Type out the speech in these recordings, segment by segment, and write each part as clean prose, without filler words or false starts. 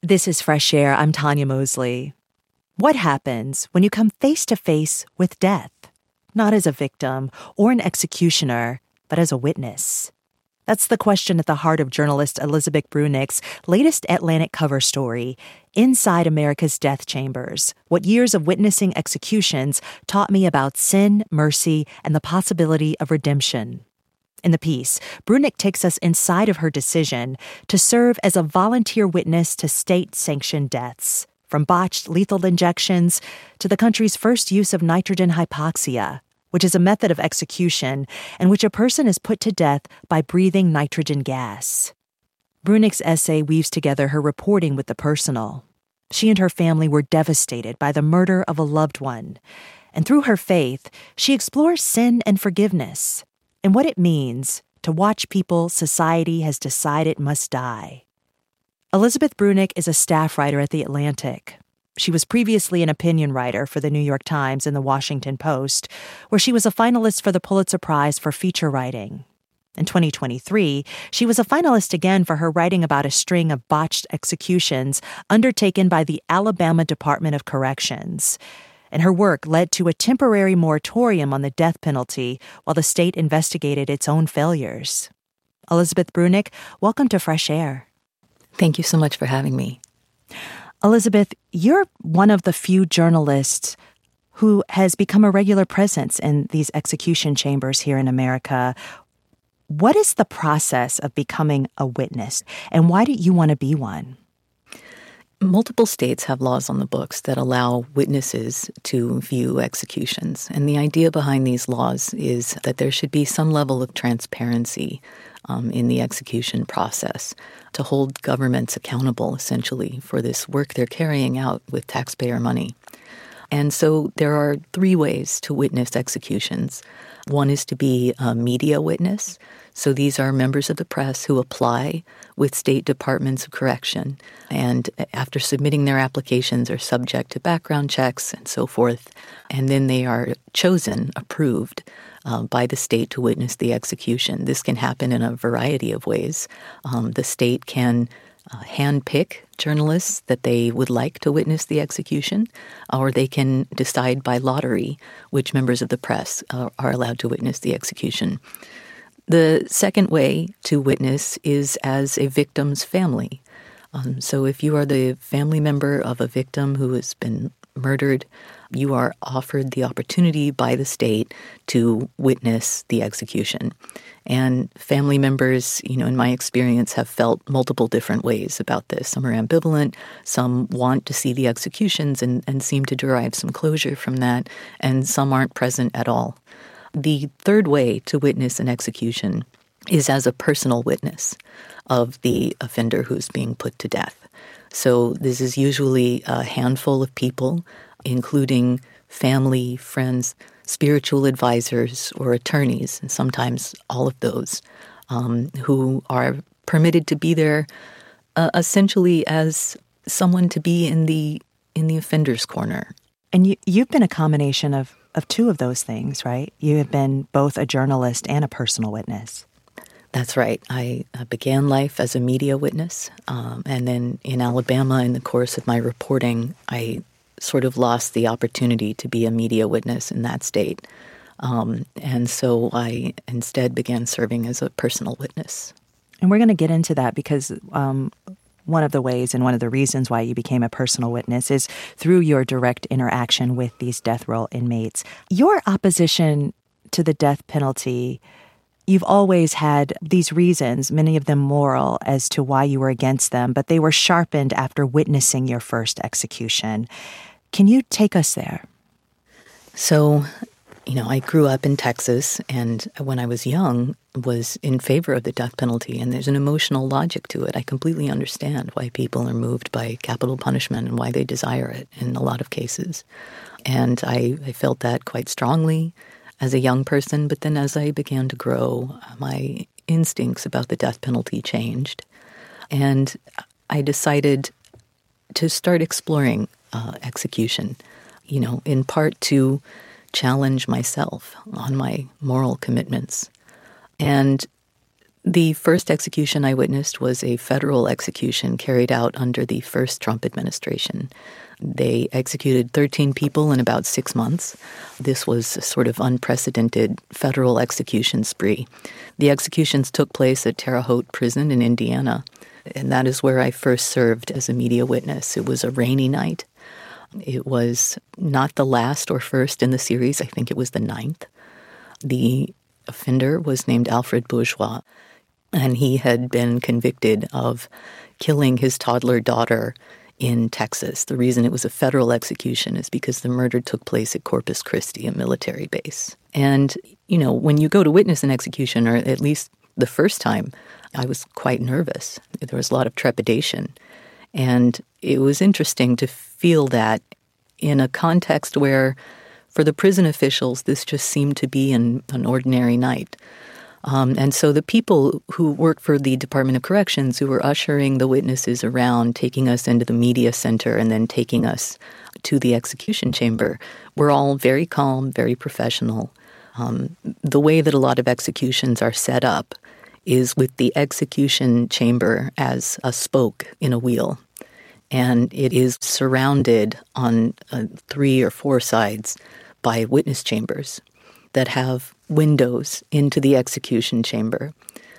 This is Fresh Air. I'm Tanya Mosley. What happens when you come face to face with death? Not as a victim or an executioner, but as a witness. That's the question at the heart of journalist Elizabeth Brunick's latest Atlantic cover story, Inside America's Death Chambers: What Years of Witnessing Executions Taught Me About Sin, Mercy, and the Possibility of Redemption. In the piece, Brunick takes us inside of her decision to serve as a volunteer witness to state-sanctioned deaths, from botched lethal injections to the country's first use of nitrogen hypoxia, which is a method of execution in which a person is put to death by breathing nitrogen gas. Brunick's essay weaves together her reporting with the personal. She and her family were devastated by the murder of a loved one, and through her faith, she explores sin and forgiveness, and what it means to watch people society has decided must die. Elizabeth Brunick is a staff writer at The Atlantic. She was previously an opinion writer for the New York Times and the Washington Post, where she was a finalist for the Pulitzer Prize for feature writing. In 2023, she was a finalist again for her writing about a string of botched executions undertaken by the Alabama Department of Corrections. And her work led to a temporary moratorium on the death penalty while the state investigated its own failures. Elizabeth Brunick, welcome to Fresh Air. Thank you so much for having me. Elizabeth, you're one of the few journalists who has become a regular presence in these execution chambers here in America. What is the process of becoming a witness, and why do you want to be one? Multiple states have laws on the books that allow witnesses to view executions. And the idea behind these laws is that there should be some level of transparency in the execution process to hold governments accountable, essentially, for this work they're carrying out with taxpayer money. And so there are three ways to witness executions. One is to be a media witness. So these are members of the press who apply with state departments of correction, and after submitting their applications are subject to background checks and so forth, and then they are chosen, approved by the state to witness the execution. This can happen in a variety of ways. The state can handpick journalists that they would like to witness the execution, or they can decide by lottery which members of the press are allowed to witness the execution. The second way to witness is as a victim's family. So if you are the family member of a victim who has been murdered, you are offered the opportunity by the state to witness the execution. And family members, in my experience, have felt multiple different ways about this. Some are ambivalent, some want to see the executions and seem to derive some closure from that, and some aren't present at all. The third way to witness an execution is as a personal witness of the offender who's being put to death. So this is usually a handful of people, including family, friends, spiritual advisors, or attorneys, and sometimes all of those, who are permitted to be there essentially as someone to be in the offender's corner. And you've been a combination of two of those things, right? You have been both a journalist and a personal witness. That's right. I began life as a media witness, and then in Alabama, in the course of my reporting, I sort of lost the opportunity to be a media witness in that state. And so I instead began serving as a personal witness. And we're going to get into that because one of the ways and one of the reasons why you became a personal witness is through your direct interaction with these death row inmates. Your opposition to the death penalty, you've always had these reasons, many of them moral, as to why you were against them, but they were sharpened after witnessing your first execution. Can you take us there? So, I grew up in Texas, and when I was young, was in favor of the death penalty, and there's an emotional logic to it. I completely understand why people are moved by capital punishment and why they desire it in a lot of cases. And I felt that quite strongly as a young person, but then as I began to grow, my instincts about the death penalty changed. And I decided to start exploring execution, in part to challenge myself on my moral commitments. And The first execution I witnessed was a federal execution carried out under the first Trump administration. They executed 13 people in about 6 months. This was a sort of unprecedented federal execution spree. The executions took place at Terre Haute Prison in Indiana, and that is where I first served as a media witness. It was a rainy night. It was not the last or first in the series. I think it was the 9th. The offender was named Alfred Bourgeois, and he had been convicted of killing his toddler daughter in Texas. The reason it was a federal execution is because the murder took place at Corpus Christi, a military base. And, when you go to witness an execution, or at least the first time, I was quite nervous. There was a lot of trepidation. And it was interesting to feel that in a context where, for the prison officials, this just seemed to be an ordinary night. And so the people who work for the Department of Corrections, who were ushering the witnesses around, taking us into the media center and then taking us to the execution chamber, were all very calm, very professional. The way that a lot of executions are set up is with the execution chamber as a spoke in a wheel. And it is surrounded on 3 or 4 sides by witness chambers that have windows into the execution chamber.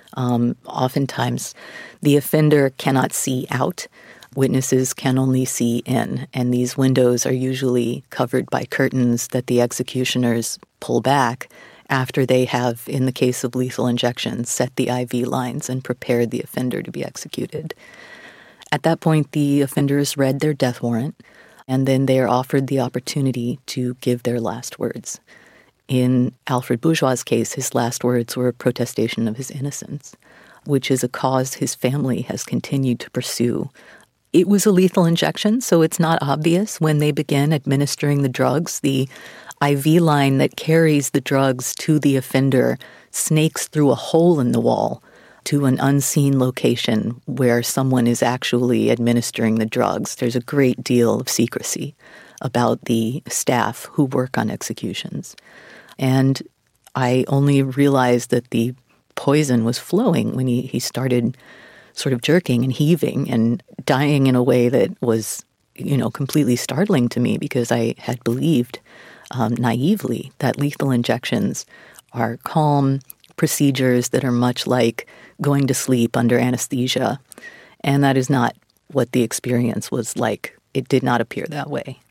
Oftentimes, the offender cannot see out. Witnesses can only see in, and these windows are usually covered by curtains that the executioners pull back after they have, in the case of lethal injection, set the IV lines and prepared the offender to be executed. At that point, the offenders read their death warrant, and then they are offered the opportunity to give their last words. In Alfred Bourgeois' case, his last words were a protestation of his innocence, which is a cause his family has continued to pursue. It was a lethal injection, so it's not obvious when they begin administering the drugs. The IV line that carries the drugs to the offender snakes through a hole in the wall to an unseen location where someone is actually administering the drugs. There's a great deal of secrecy about the staff who work on executions. And I only realized that the poison was flowing when he started sort of jerking and heaving and dying in a way that was, completely startling to me, because I had believed naively that lethal injections are calm procedures that are much like going to sleep under anesthesia. And that is not what the experience was like. It did not appear that way.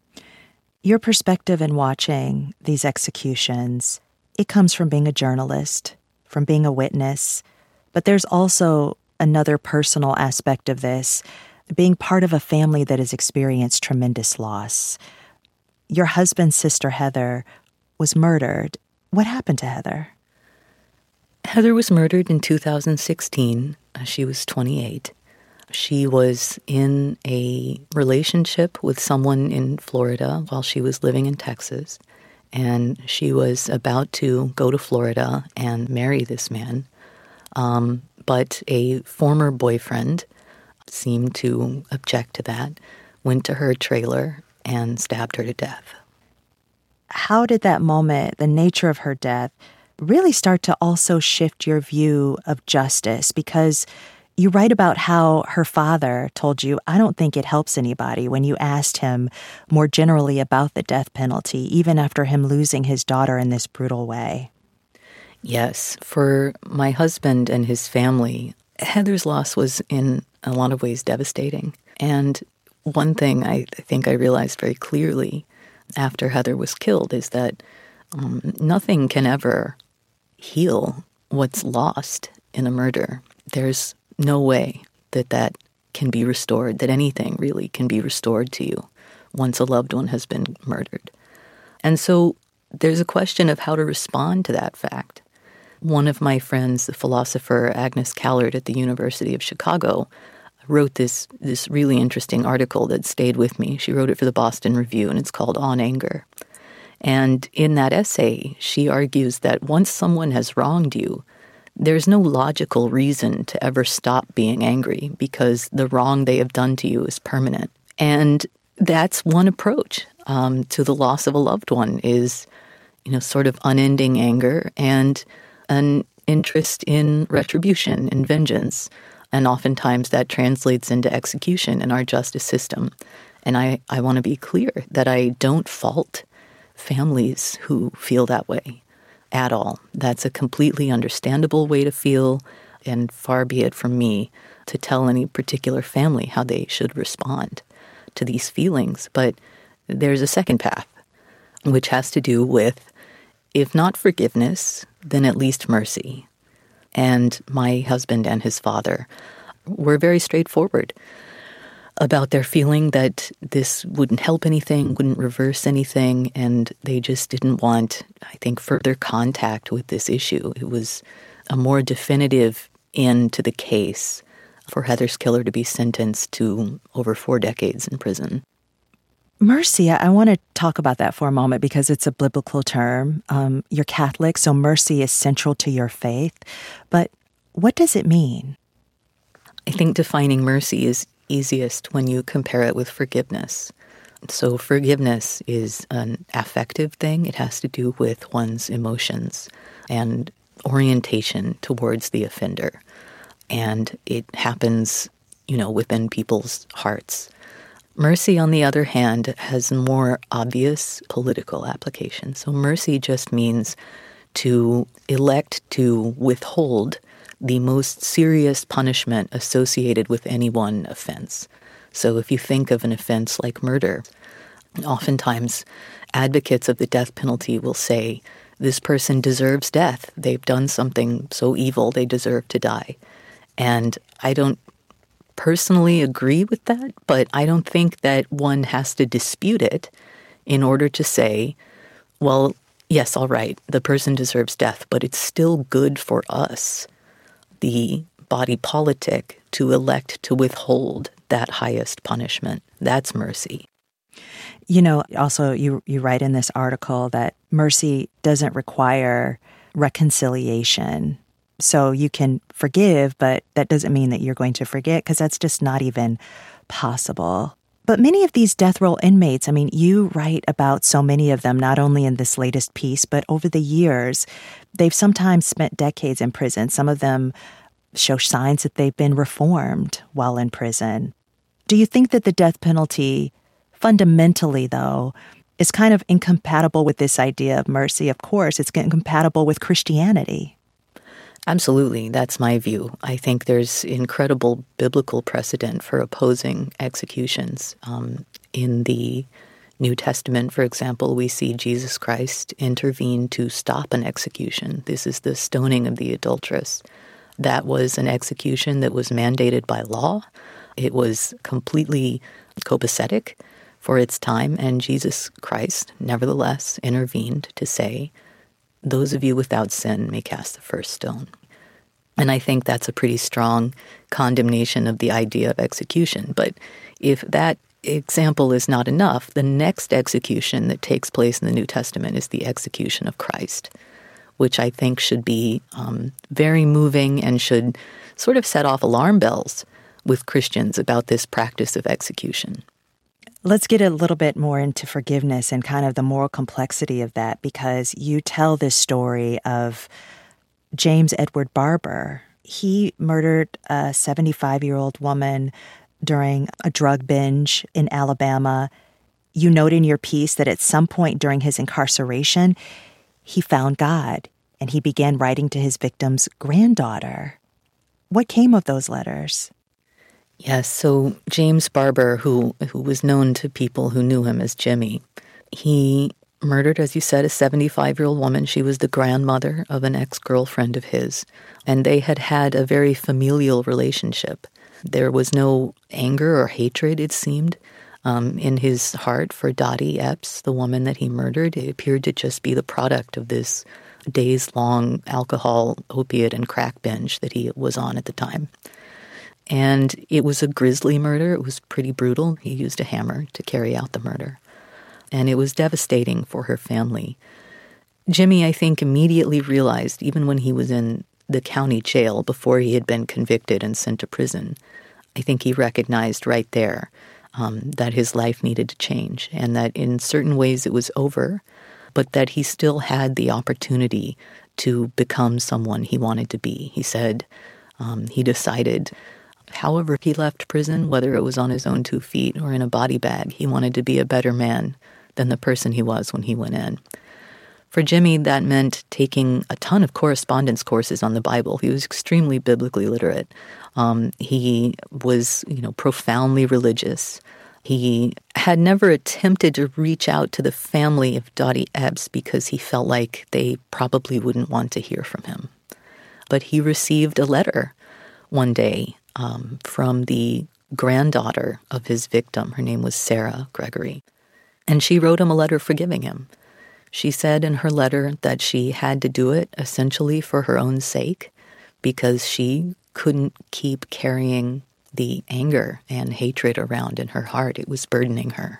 Your perspective in watching these executions, it comes from being a journalist, from being a witness, but there's also another personal aspect of this, being part of a family that has experienced tremendous loss. Your husband's sister, Heather, was murdered. What happened to Heather? Heather was murdered in 2016. She was 28. She was in a relationship with someone in Florida while she was living in Texas, and she was about to go to Florida and marry this man. But a former boyfriend seemed to object to that, went to her trailer, and stabbed her to death. How did that moment, the nature of her death, really start to also shift your view of justice? Because you write about how her father told you, I don't think it helps anybody, when you asked him more generally about the death penalty, even after him losing his daughter in this brutal way. Yes, for my husband and his family, Heather's loss was in a lot of ways devastating. And one thing I think I realized very clearly after Heather was killed is that nothing can ever heal what's lost in a murder. There's no way that can be restored, that anything really can be restored to you once a loved one has been murdered. And so there's a question of how to respond to that fact. One of my friends, the philosopher Agnes Callard at the University of Chicago, wrote this really interesting article that stayed with me. She wrote it for the Boston Review, and it's called On Anger. And in that essay, she argues that once someone has wronged you, there's no logical reason to ever stop being angry, because the wrong they have done to you is permanent. And that's one approach to the loss of a loved one, is, sort of unending anger and an interest in retribution and vengeance. And oftentimes that translates into execution in our justice system. And I want to be clear that I don't fault families who feel that way at all. That's a completely understandable way to feel, and far be it from me to tell any particular family how they should respond to these feelings. But there's a second path, which has to do with, if not forgiveness, then at least mercy. And my husband and his father were very straightforward about their feeling that this wouldn't help anything, wouldn't reverse anything, and they just didn't want, I think, further contact with this issue. It was a more definitive end to the case for Heather's killer to be sentenced to over 4 decades in prison. Mercy, I want to talk about that for a moment because it's a biblical term. You're Catholic, so mercy is central to your faith. But what does it mean? I think defining mercy is easiest when you compare it with forgiveness. So forgiveness is an affective thing. It has to do with one's emotions and orientation towards the offender. And it happens, within people's hearts. Mercy, on the other hand, has more obvious political application. So mercy just means to elect to withhold the most serious punishment associated with any one offense. So if you think of an offense like murder, oftentimes advocates of the death penalty will say, this person deserves death. They've done something so evil, they deserve to die. And I don't personally agree with that, but I don't think that one has to dispute it in order to say, well, yes, all right, the person deserves death, but it's still good for us, the body politic, to elect to withhold that highest punishment. That's mercy. Also, you write in this article that mercy doesn't require reconciliation. So you can forgive, but that doesn't mean that you're going to forget, because that's just not even possible. But many of these death row inmates, you write about so many of them, not only in this latest piece, but over the years, they've sometimes spent decades in prison. Some of them show signs that they've been reformed while in prison. Do you think that the death penalty, fundamentally, though, is kind of incompatible with this idea of mercy? Of course, it's incompatible with Christianity. Absolutely. That's my view. I think there's incredible biblical precedent for opposing executions. In the New Testament, for example, we see Jesus Christ intervene to stop an execution. This is the stoning of the adulteress. That was an execution that was mandated by law. It was completely copacetic for its time, and Jesus Christ nevertheless intervened to say, those of you without sin may cast the first stone. And I think that's a pretty strong condemnation of the idea of execution. But if that example is not enough, the next execution that takes place in the New Testament is the execution of Christ, which I think should be very moving and should sort of set off alarm bells with Christians about this practice of execution. Let's get a little bit more into forgiveness and kind of the moral complexity of that, because you tell this story of James Edward Barber. He murdered a 75-year-old woman during a drug binge in Alabama. You note in your piece that at some point during his incarceration, he found God and he began writing to his victim's granddaughter. What came of those letters? Yes, so James Barber, who was known to people who knew him as Jimmy, he murdered, as you said, a 75-year-old woman. She was the grandmother of an ex-girlfriend of his, and they had had a very familial relationship. There was no anger or hatred, it seemed, in his heart for Dottie Epps, the woman that he murdered. It appeared to just be the product of this days-long alcohol, opiate, and crack binge that he was on at the time. And it was a grisly murder. It was pretty brutal. He used a hammer to carry out the murder. And it was devastating for her family. Jimmy, I think, immediately realized, even when he was in the county jail before he had been convicted and sent to prison, I think he recognized right there that his life needed to change and that in certain ways it was over, but that he still had the opportunity to become someone he wanted to be. He said he decided, however he left prison, whether it was on his own 2 feet or in a body bag, he wanted to be a better man than the person he was when he went in. For Jimmy, that meant taking a ton of correspondence courses on the Bible. He was extremely biblically literate. He was, profoundly religious. He had never attempted to reach out to the family of Dottie Epps because he felt like they probably wouldn't want to hear from him. But he received a letter one day from the granddaughter of his victim. Her name was Sarah Gregory. And she wrote him a letter forgiving him. She said in her letter that she had to do it essentially for her own sake because she couldn't keep carrying the anger and hatred around in her heart. It was burdening her.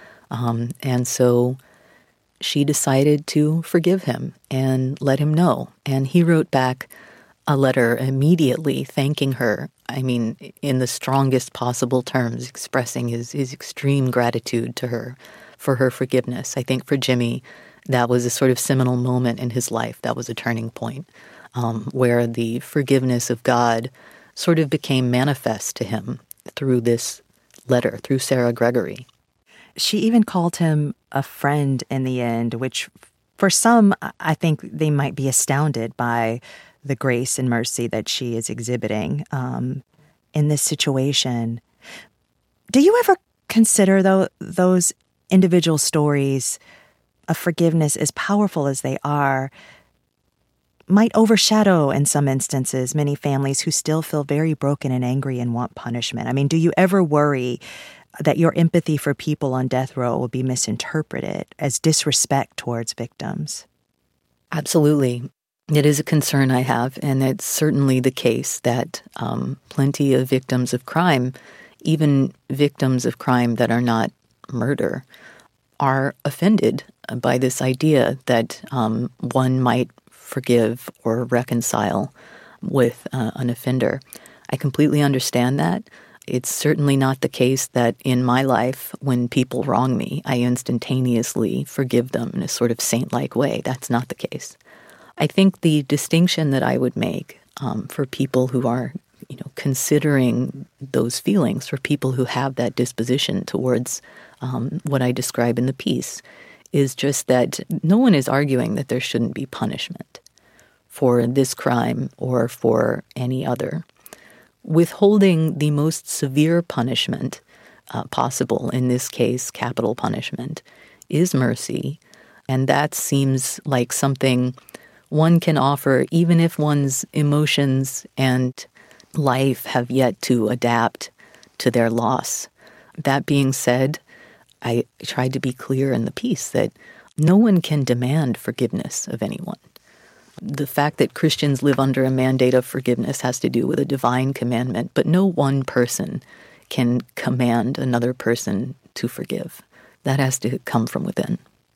And so she decided to forgive him and let him know. And he wrote back a letter immediately thanking her, in the strongest possible terms, expressing his extreme gratitude to her for her forgiveness. I think for Jimmy, that was a sort of seminal moment in his life. That was a turning point where the forgiveness of God sort of became manifest to him through this letter, through Sarah Gregory. She even called him a friend in the end, which for some, I think they might be astounded by the grace and mercy that she is exhibiting in this situation. Do you ever consider, though, those individual stories of forgiveness, as powerful as they are, might overshadow, in some instances, many families who still feel very broken and angry and want punishment? Do you ever worry that your empathy for people on death row will be misinterpreted as disrespect towards victims? Absolutely. It is a concern I have, and it's certainly the case that plenty of victims of crime, even victims of crime that are not murder, are offended by this idea that one might forgive or reconcile with an offender. I completely understand that. It's certainly not the case that in my life, when people wrong me, I instantaneously forgive them in a sort of saint-like way. That's not the case. I think the distinction that I would make for people who are, considering those feelings, for people who have that disposition towards what I describe in the piece, is just that no one is arguing that there shouldn't be punishment for this crime or for any other. Withholding the most severe punishment possible, in this case, capital punishment, is mercy, and that seems like something one can offer even if one's emotions and life have yet to adapt to their loss. That being said, I tried to be clear in the piece that no one can demand forgiveness of anyone. The fact that Christians live under a mandate of forgiveness has to do with a divine commandment, but no one person can command another person to forgive. That has to come from within.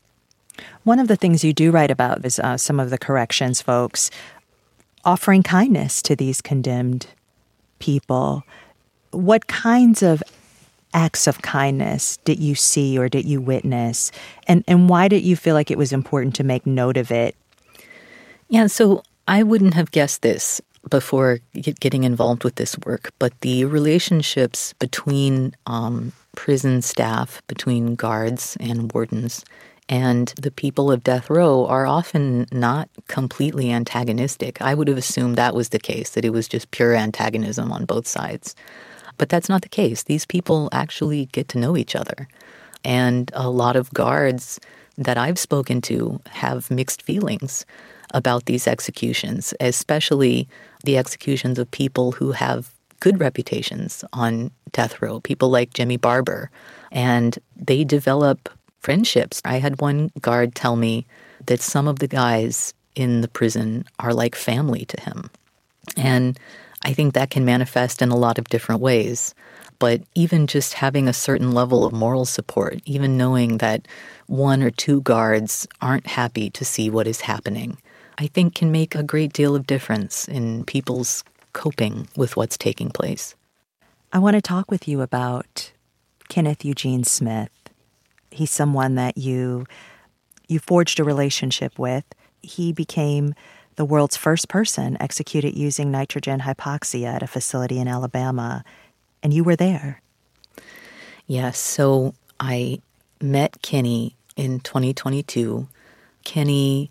One of the things you do write about is some of the corrections folks offering kindness to these condemned people. What kinds of acts of kindness did you see or did you witness? And why did you feel like it was important to make note of it? Yeah, so I wouldn't have guessed this before getting involved with this work, but the relationships between prison staff, between guards and wardens, and the people of death row are often not completely antagonistic. I would have assumed that was the case, that it was just pure antagonism on both sides. But that's not the case. These people actually get to know each other. And a lot of guards that I've spoken to have mixed feelings about these executions, especially the executions of people who have good reputations on death row, people like Jimmy Barber. And they develop friendships. I had one guard tell me that some of the guys in the prison are like family to him. And I think that can manifest in a lot of different ways. But even just having a certain level of moral support, even knowing that one or two guards aren't happy to see what is happening, I think can make a great deal of difference in people's coping with what's taking place. I want to talk with you about Kenneth Eugene Smith. He's someone that you forged a relationship with. He became the world's first person executed using nitrogen hypoxia at a facility in Alabama, and you were there. Yes, so I met Kenny in 2022. Kenny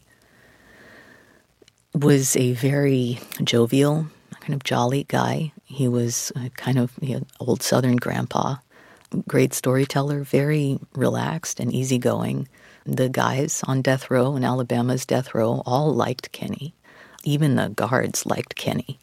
was a very jovial, kind of jolly guy. He was kind of old Southern grandpa, great storyteller, very relaxed and easygoing. The guys on death row, in Alabama's death row, all liked Kenny. Even the guards liked Kenny.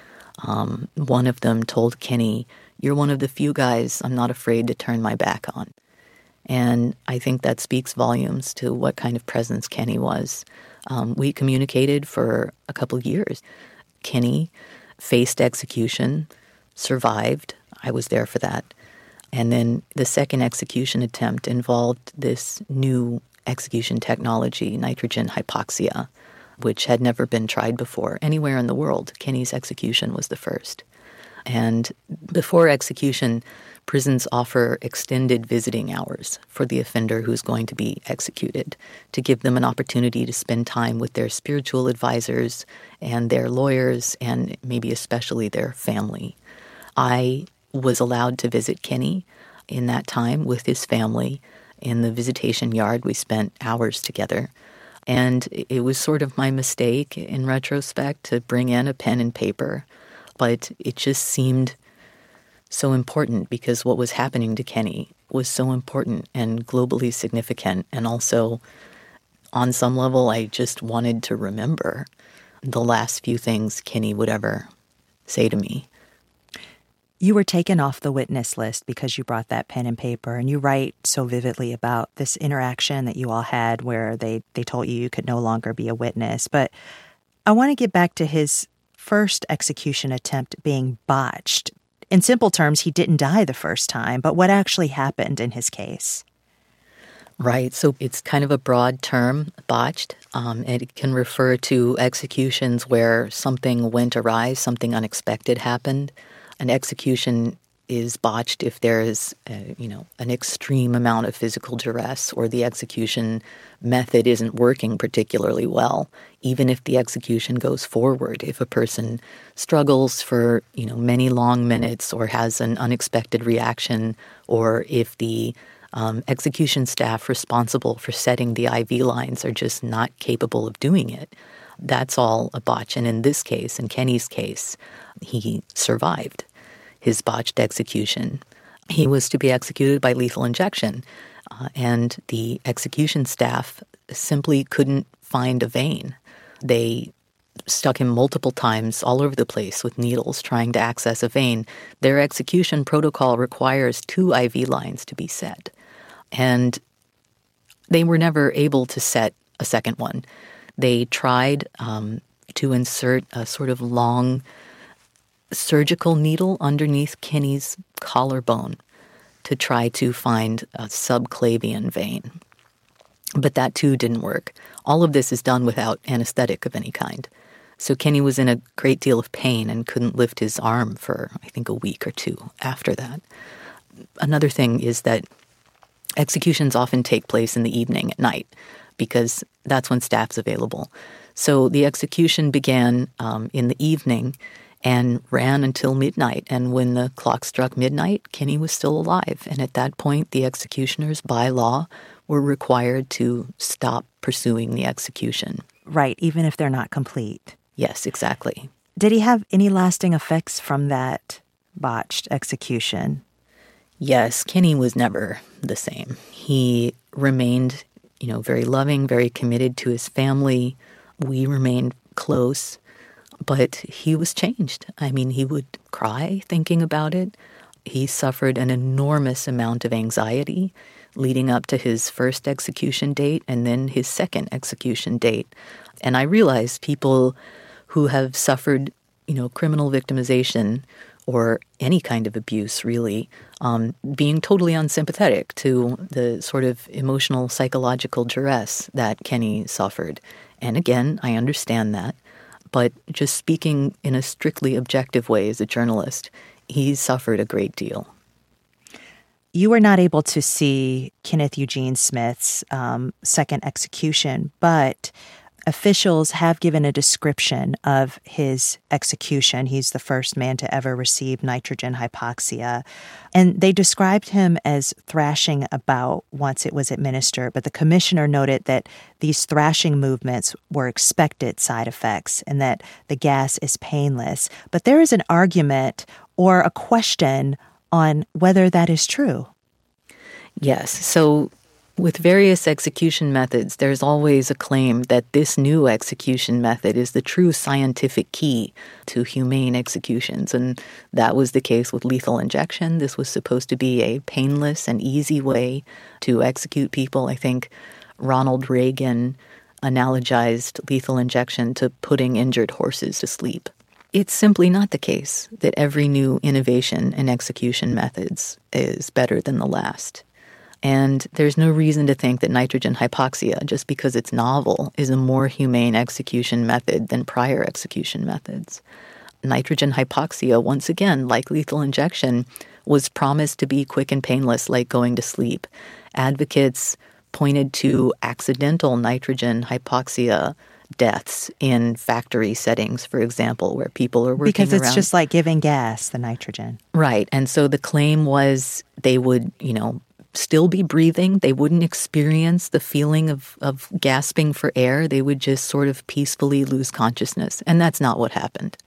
One of them told Kenny, "You're one of the few guys I'm not afraid to turn my back on." And I think that speaks volumes to what kind of presence Kenny was. We communicated for a couple of years. Kenny faced execution, survived. I was there for that. And then the second execution attempt involved this new execution technology, nitrogen hypoxia, which had never been tried before anywhere in the world. Kenny's execution was the first. And before execution, prisons offer extended visiting hours for the offender who's going to be executed to give them an opportunity to spend time with their spiritual advisors and their lawyers and maybe especially their family. I was allowed to visit Kenny in that time with his family. In the visitation yard, we spent hours together. And it was sort of my mistake in retrospect to bring in a pen and paper. But it just seemed so important because what was happening to Kenny was so important and globally significant. And also, on some level, I just wanted to remember the last few things Kenny would ever say to me. You were taken off the witness list because you brought that pen and paper, and you write so vividly about this interaction that you all had where they told you could no longer be a witness. But I want to get back to his first execution attempt being botched. In simple terms, he didn't die the first time, but what actually happened in his case? Right. So it's kind of a broad term, botched. It can refer to executions where something went awry, something unexpected happened. An execution is botched if there is, an extreme amount of physical duress or the execution method isn't working particularly well. Even if the execution goes forward, if a person struggles for, many long minutes or has an unexpected reaction, or if the execution staff responsible for setting the IV lines are just not capable of doing it, that's all a botch. And in this case, in Kenny's case, he survived his botched execution. He was to be executed by lethal injection, and the execution staff simply couldn't find a vein. They stuck him multiple times all over the place with needles trying to access a vein. Their execution protocol requires 2 IV lines to be set, and they were never able to set a second one. They tried to insert a sort of long surgical needle underneath Kenny's collarbone to try to find a subclavian vein. But that too didn't work. All of this is done without anesthetic of any kind. So Kenny was in a great deal of pain and couldn't lift his arm for, I think, a week or 2 after that. Another thing is that executions often take place in the evening at night because that's when staff's available. So the execution began in the evening and ran until midnight. And when the clock struck midnight, Kenny was still alive. And at that point, the executioners, by law, were required to stop pursuing the execution. Right, even if they're not complete. Yes, exactly. Did he have any lasting effects from that botched execution? Yes, Kenny was never the same. He remained, very loving, very committed to his family. We remained close. But he was changed. I mean, he would cry thinking about it. He suffered an enormous amount of anxiety leading up to his first execution date and then his second execution date. And I realized people who have suffered, criminal victimization or any kind of abuse, really, being totally unsympathetic to the sort of emotional, psychological duress that Kenny suffered. And again, I understand that. But just speaking in a strictly objective way as a journalist, he suffered a great deal. You were not able to see Kenneth Eugene Smith's second execution, but officials have given a description of his execution. He's the first man to ever receive nitrogen hypoxia. And they described him as thrashing about once it was administered. But the commissioner noted that these thrashing movements were expected side effects and that the gas is painless. But there is an argument or a question on whether that is true. Yes. So with various execution methods, there's always a claim that this new execution method is the true scientific key to humane executions. And that was the case with lethal injection. This was supposed to be a painless and easy way to execute people. I think Ronald Reagan analogized lethal injection to putting injured horses to sleep. It's simply not the case that every new innovation in execution methods is better than the last. And there's no reason to think that nitrogen hypoxia, just because it's novel, is a more humane execution method than prior execution methods. Nitrogen hypoxia, once again, like lethal injection, was promised to be quick and painless, like going to sleep. Advocates pointed to accidental nitrogen hypoxia deaths in factory settings, for example, where people are working because it's around. Just like giving gas, the nitrogen. Right. And so the claim was they would, still be breathing. They wouldn't experience the feeling of gasping for air. They would just sort of peacefully lose consciousness. And that's not what happened.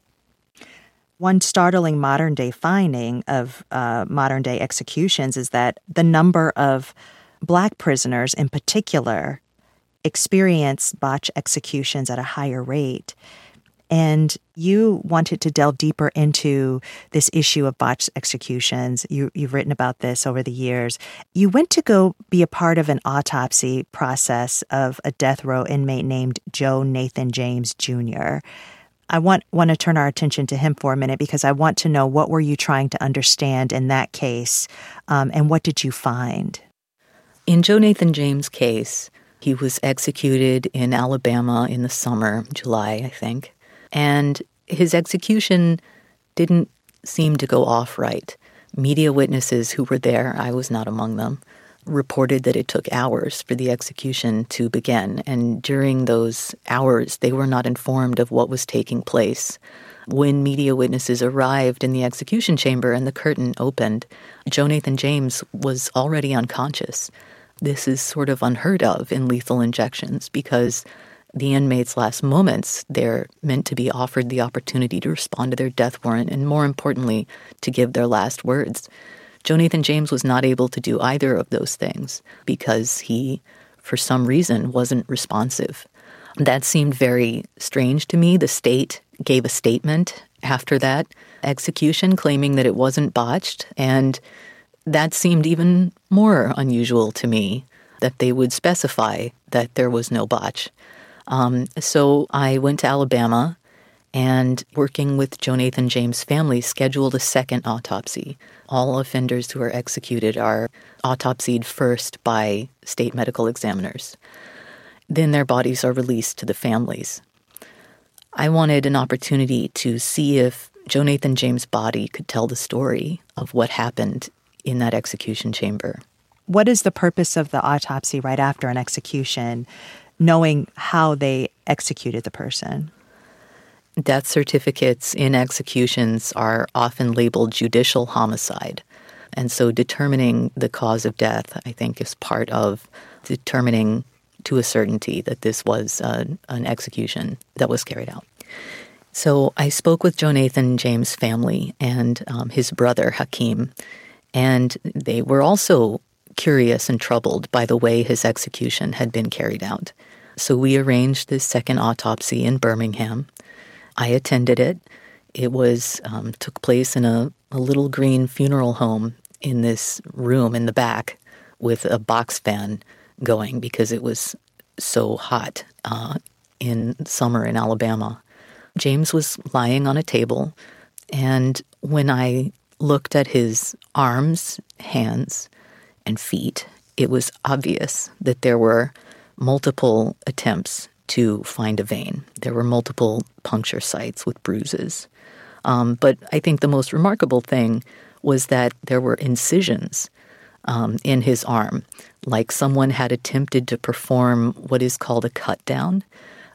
One startling modern-day finding of modern-day executions is that the number of Black prisoners in particular experience botched executions at a higher rate. And you wanted to delve deeper into this issue of botched executions. You've written about this over the years. You went to go be a part of an autopsy process of a death row inmate named Joe Nathan James Jr. I want to turn our attention to him for a minute because I want to know, what were you trying to understand in that case, and what did you find? In Joe Nathan James' case, he was executed in Alabama in the summer, July, I think. And his execution didn't seem to go off right. Media witnesses who were there, I was not among them, reported that it took hours for the execution to begin. And during those hours, they were not informed of what was taking place. When media witnesses arrived in the execution chamber and the curtain opened, Joe Nathan James was already unconscious. This is sort of unheard of in lethal injections because the inmates' last moments, they're meant to be offered the opportunity to respond to their death warrant and, more importantly, to give their last words. Joe Nathan James was not able to do either of those things because he, for some reason, wasn't responsive. That seemed very strange to me. The state gave a statement after that execution claiming that it wasn't botched, and that seemed even more unusual to me, that they would specify that there was no botch. So I went to Alabama and, working with Joe Nathan James' family, scheduled a second autopsy. All offenders who are executed are autopsied first by state medical examiners. Then their bodies are released to the families. I wanted an opportunity to see if Joe Nathan James' body could tell the story of what happened in that execution chamber. What is the purpose of the autopsy right after an execution, knowing how they executed the person? Death certificates in executions are often labeled judicial homicide. And so determining the cause of death, I think, is part of determining to a certainty that this was an execution that was carried out. So I spoke with Joe Nathan James' family and his brother, Hakeem, and they were also curious and troubled by the way his execution had been carried out. So we arranged this second autopsy in Birmingham. I attended it. It was took place in a little green funeral home in this room in the back with a box fan going because it was so hot in summer in Alabama. James was lying on a table, and when I looked at his arms, hands, and feet, it was obvious that there were multiple attempts to find a vein. There were multiple puncture sites with bruises. But I think the most remarkable thing was that there were incisions in his arm, like someone had attempted to perform what is called a cut down.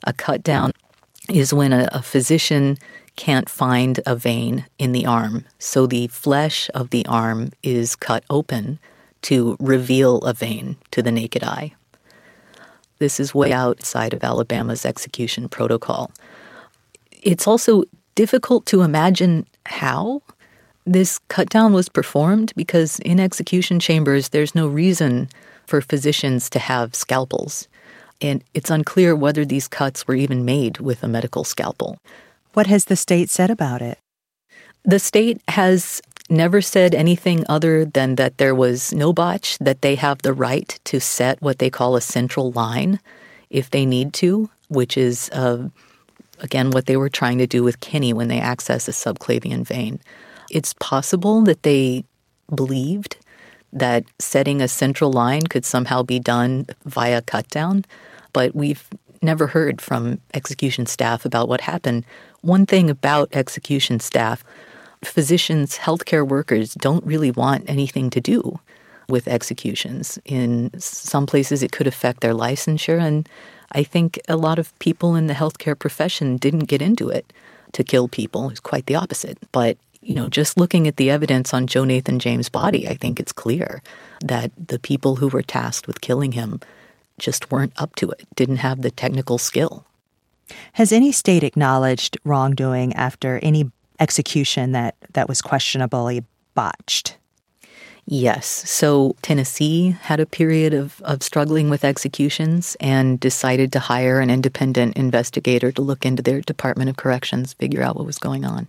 A cut down is when a physician can't find a vein in the arm, so the flesh of the arm is cut open to reveal a vein to the naked eye. This is way outside of Alabama's execution protocol. It's also difficult to imagine how this cut down was performed, because in execution chambers, there's no reason for physicians to have scalpels. And it's unclear whether these cuts were even made with a medical scalpel. What has the state said about it? The state has never said anything other than that there was no botch, that they have the right to set what they call a central line if they need to, which is, again, what they were trying to do with Kinney when they accessed the subclavian vein. It's possible that they believed that setting a central line could somehow be done via cut down, but we've never heard from execution staff about what happened. One thing about execution staff, physicians, healthcare workers don't really want anything to do with executions. In some places, it could affect their licensure, and I think a lot of people in the healthcare profession didn't get into it to kill people. It's quite the opposite. But, just looking at the evidence on Joe Nathan James' body, I think it's clear that the people who were tasked with killing him just weren't up to it, didn't have the technical skill. Has any state acknowledged wrongdoing after any execution that was questionably botched? Yes. So Tennessee had a period of struggling with executions and decided to hire an independent investigator to look into their Department of Corrections, figure out what was going on.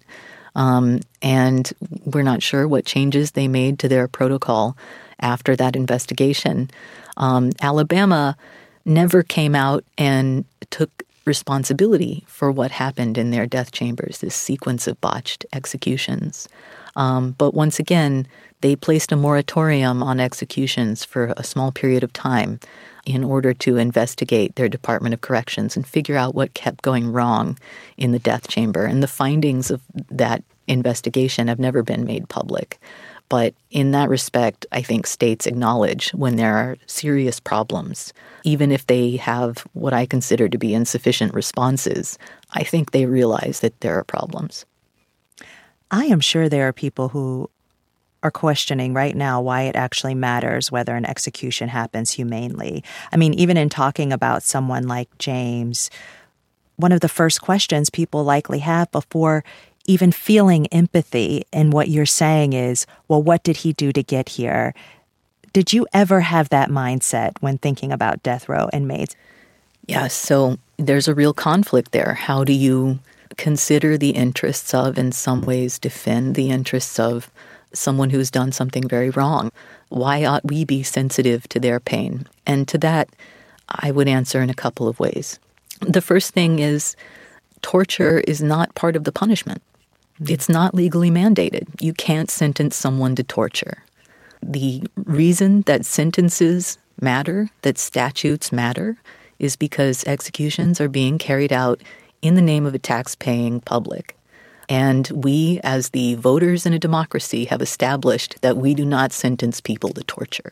And we're not sure what changes they made to their protocol after that investigation. Alabama never came out and took responsibility for what happened in their death chambers, this sequence of botched executions. But once again, they placed a moratorium on executions for a small period of time in order to investigate their Department of Corrections and figure out what kept going wrong in the death chamber. And the findings of that investigation have never been made public. But in that respect, I think states acknowledge when there are serious problems, even if they have what I consider to be insufficient responses. I think they realize that there are problems. I am sure there are people who are questioning right now why it actually matters whether an execution happens humanely. I mean, even in talking about someone like James, one of the first questions people likely have before even feeling empathy in what you're saying is, well, what did he do to get here? Did you ever have that mindset when thinking about death row inmates? Yes, so there's a real conflict there. How do you consider the interests of, in some ways, defend the interests of someone who's done something very wrong? Why ought we be sensitive to their pain? And to that, I would answer in a couple of ways. The first thing is torture is not part of the punishment. It's not legally mandated. You can't sentence someone to torture. The reason that sentences matter, that statutes matter, is because executions are being carried out in the name of a tax-paying public. And we, as the voters in a democracy, have established that we do not sentence people to torture.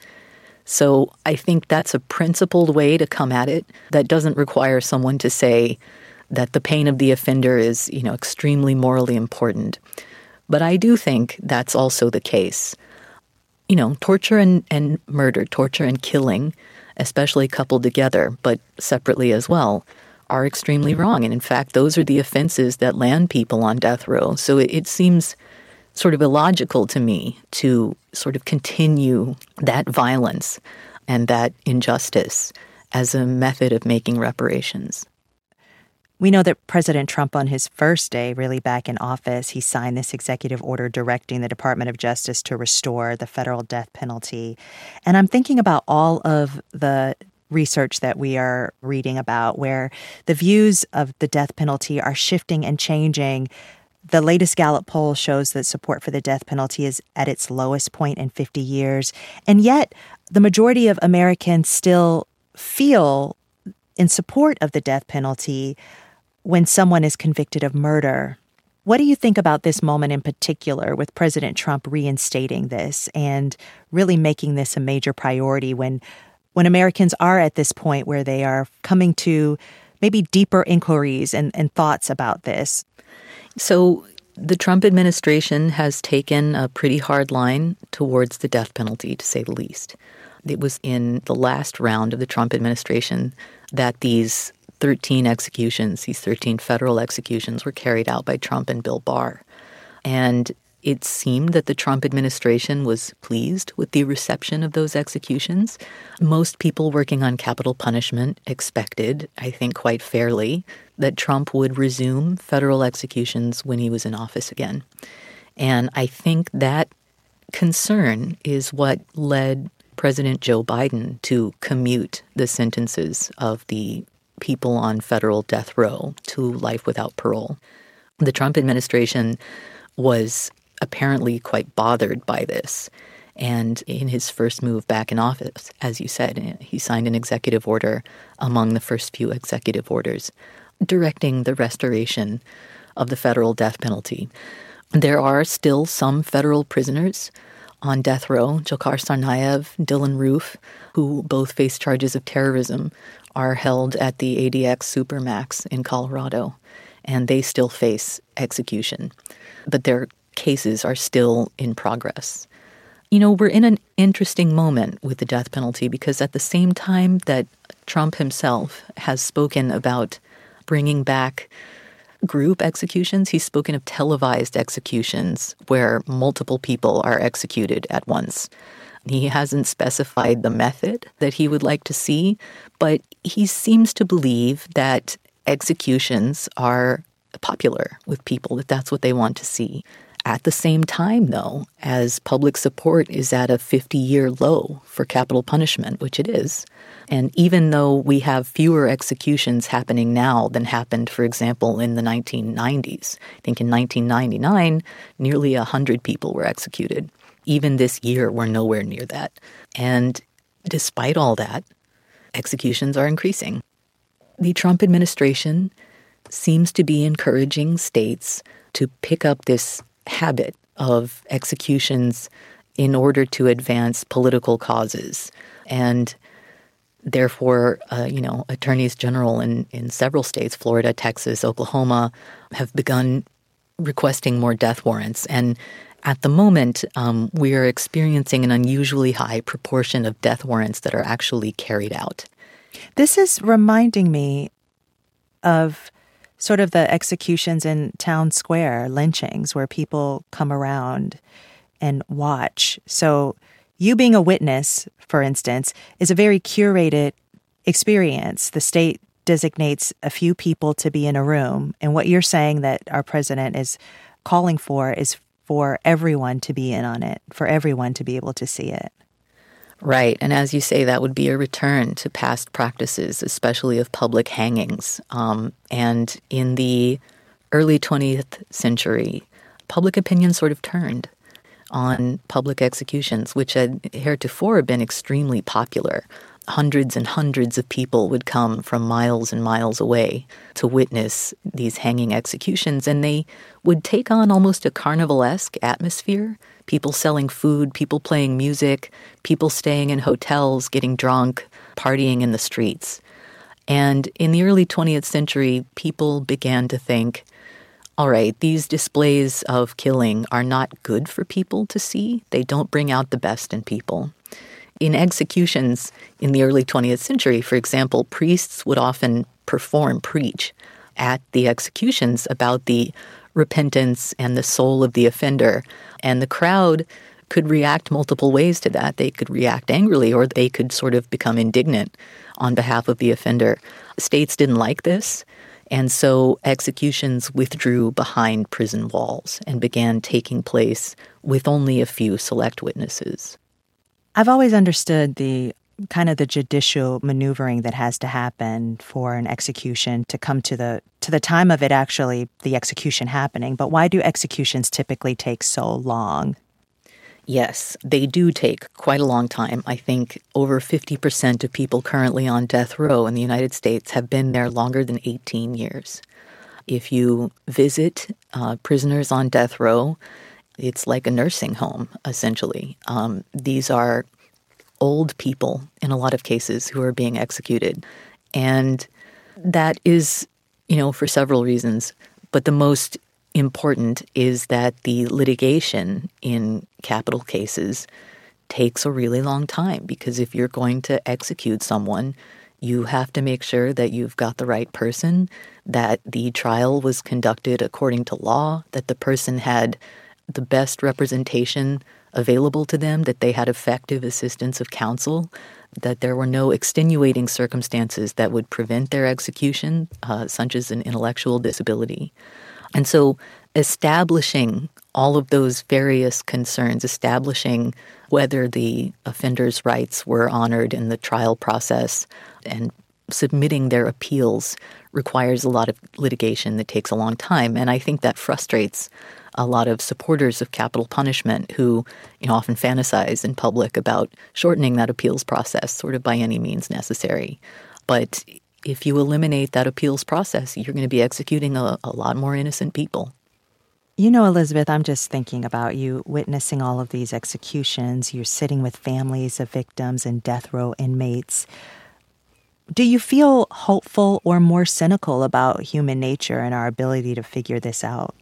So I think that's a principled way to come at it that doesn't require someone to say that the pain of the offender is, extremely morally important. But I do think that's also the case. Torture and murder, torture and killing, especially coupled together, but separately as well, are extremely wrong. And in fact, those are the offenses that land people on death row. So it seems sort of illogical to me to sort of continue that violence and that injustice as a method of making reparations. We know that President Trump, on his first day, really back in office, he signed this executive order directing the Department of Justice to restore the federal death penalty. And I'm thinking about all of the research that we are reading about where the views of the death penalty are shifting and changing. The latest Gallup poll shows that support for the death penalty is at its lowest point in 50 years. And yet, the majority of Americans still feel in support of the death penalty when someone is convicted of murder. What do you think about this moment in particular with President Trump reinstating this and really making this a major priority when Americans are at this point where they are coming to maybe deeper inquiries and thoughts about this? So the Trump administration has taken a pretty hard line towards the death penalty, to say the least. It was in the last round of the Trump administration that these 13 executions, these 13 federal executions, were carried out by Trump and Bill Barr. And it seemed that the Trump administration was pleased with the reception of those executions. Most people working on capital punishment expected, I think quite fairly, that Trump would resume federal executions when he was in office again. And I think that concern is what led President Joe Biden to commute the sentences of the people on federal death row to life without parole. The Trump administration was apparently quite bothered by this. And in his first move back in office, as you said, he signed an executive order among the first few executive orders directing the restoration of the federal death penalty. There are still some federal prisoners on death row. Dzhokhar Tsarnaev, Dylan Roof, who both face charges of terrorism, are held at the ADX Supermax in Colorado, and they still face execution. But their cases are still in progress. You know, we're in an interesting moment with the death penalty because at the same time that Trump himself has spoken about bringing back group executions, he's spoken of televised executions where multiple people are executed at once. He hasn't specified the method that he would like to see, but he seems to believe that executions are popular with people, that that's what they want to see. At the same time, though, as public support is at a 50-year low for capital punishment, which it is, and even though we have fewer executions happening now than happened, for example, in the 1990s, I think in 1999, nearly 100 people were executed. Even this year, we're nowhere near that. And despite all that, executions are increasing. The Trump administration seems to be encouraging states to pick up this habit of executions in order to advance political causes. And therefore, attorneys general in several states, Florida, Texas, Oklahoma, have begun requesting more death warrants. And at the moment, we are experiencing an unusually high proportion of death warrants that are actually carried out. This is reminding me of sort of the executions in town square, lynchings, where people come around and watch. So you being a witness, for instance, is a very curated experience. The state designates a few people to be in a room. And what you're saying that our president is calling for is for everyone to be in on it, for everyone to be able to see it. Right. And as you say, that would be a return to past practices, especially of public hangings. And in the early 20th century, public opinion sort of turned on public executions, which had heretofore been extremely popular. Hundreds and hundreds of people would come from miles and miles away to witness these hanging executions, and they would take on almost a carnivalesque atmosphere. People selling food, people playing music, people staying in hotels, getting drunk, partying in the streets. And in the early 20th century, people began to think, all right, these displays of killing are not good for people to see. They don't bring out the best in people. In executions in the early 20th century, for example, priests would often preach at the executions about the repentance and the soul of the offender. And the crowd could react multiple ways to that. They could react angrily, or they could sort of become indignant on behalf of the offender. States didn't like this, and so executions withdrew behind prison walls and began taking place with only a few select witnesses. I've always understood the kind of the judicial maneuvering that has to happen for an execution to come to the time of it actually, the execution happening. But why do executions typically take so long? Yes, they do take quite a long time. I think over 50% of people currently on death row in the United States have been there longer than 18 years. If you visit prisoners on death row, it's like a nursing home, essentially. These are old people, in a lot of cases, who are being executed. And that is, for several reasons. But the most important is that the litigation in capital cases takes a really long time, because if you're going to execute someone, you have to make sure that you've got the right person, that the trial was conducted according to law, that the person had the best representation available to them, that they had effective assistance of counsel, that there were no extenuating circumstances that would prevent their execution, such as an intellectual disability. And so establishing all of those various concerns, establishing whether the offender's rights were honored in the trial process and submitting their appeals requires a lot of litigation that takes a long time. And I think that frustrates a lot of supporters of capital punishment who, often fantasize in public about shortening that appeals process sort of by any means necessary. But if you eliminate that appeals process, you're going to be executing a lot more innocent people. Elizabeth, I'm just thinking about you witnessing all of these executions. You're sitting with families of victims and death row inmates. Do you feel hopeful or more cynical about human nature and our ability to figure this out?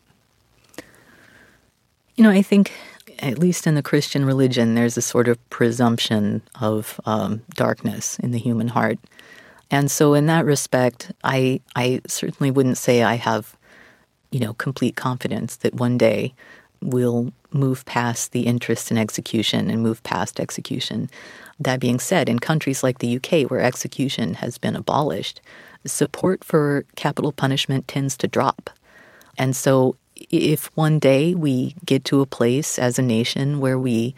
I think, at least in the Christian religion, there's a sort of presumption of darkness in the human heart. And so in that respect, I certainly wouldn't say I have complete confidence that one day we'll move past the interest in execution and move past execution. That being said, in countries like the UK, where execution has been abolished, support for capital punishment tends to drop. And so if one day we get to a place as a nation where we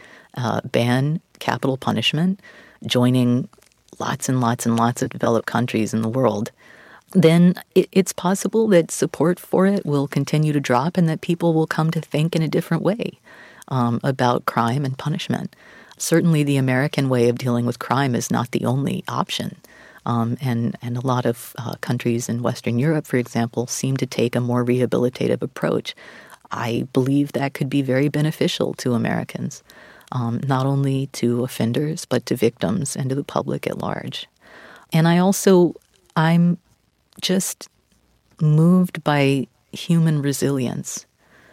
ban capital punishment, joining lots and lots and lots of developed countries in the world, then it's possible that support for it will continue to drop and that people will come to think in a different way about crime and punishment. Certainly the American way of dealing with crime is not the only option. And a lot of countries in Western Europe, for example, seem to take a more rehabilitative approach. I believe that could be very beneficial to Americans, not only to offenders, but to victims and to the public at large. And I'm just moved by human resilience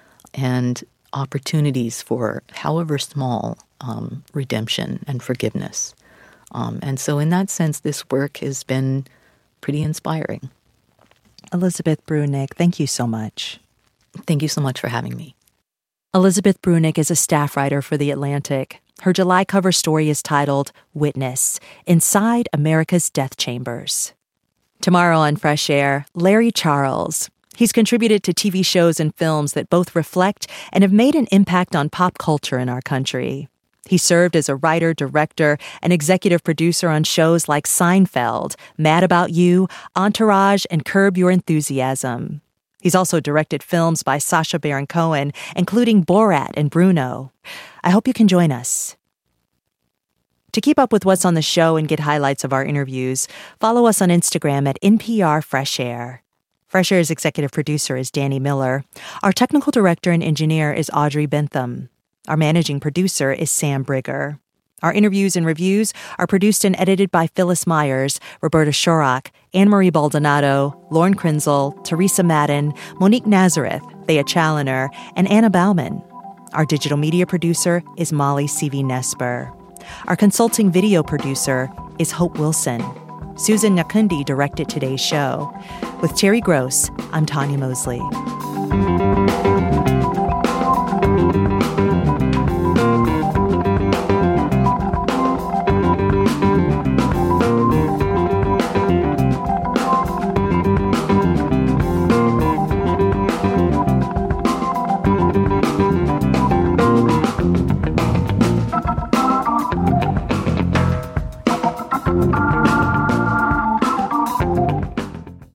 and opportunities for, however small, redemption and forgiveness. And so in that sense, this work has been pretty inspiring. Elizabeth Bruenig, thank you so much. Thank you so much for having me. Elizabeth Bruenig is a staff writer for The Atlantic. Her July cover story is titled Witness: Inside America's Death Chambers. Tomorrow on Fresh Air, Larry Charles. He's contributed to TV shows and films that both reflect and have made an impact on pop culture in our country. He served as a writer, director, and executive producer on shows like Seinfeld, Mad About You, Entourage, and Curb Your Enthusiasm. He's also directed films by Sacha Baron Cohen, including Borat and Bruno. I hope you can join us. To keep up with what's on the show and get highlights of our interviews, follow us on Instagram at NPR Fresh Air. Fresh Air's executive producer is Danny Miller. Our technical director and engineer is Audrey Bentham. Our managing producer is Sam Brigger. Our interviews and reviews are produced and edited by Phyllis Myers, Roberta Shorrock, Anne-Marie Baldonado, Lauren Krenzel, Teresa Madden, Monique Nazareth, Thea Challoner, and Anna Bauman. Our digital media producer is Molly C.V. Our consulting video producer is Hope Wilson. Susan Nyakundi directed today's show. With Terry Gross, I'm Tanya Mosley.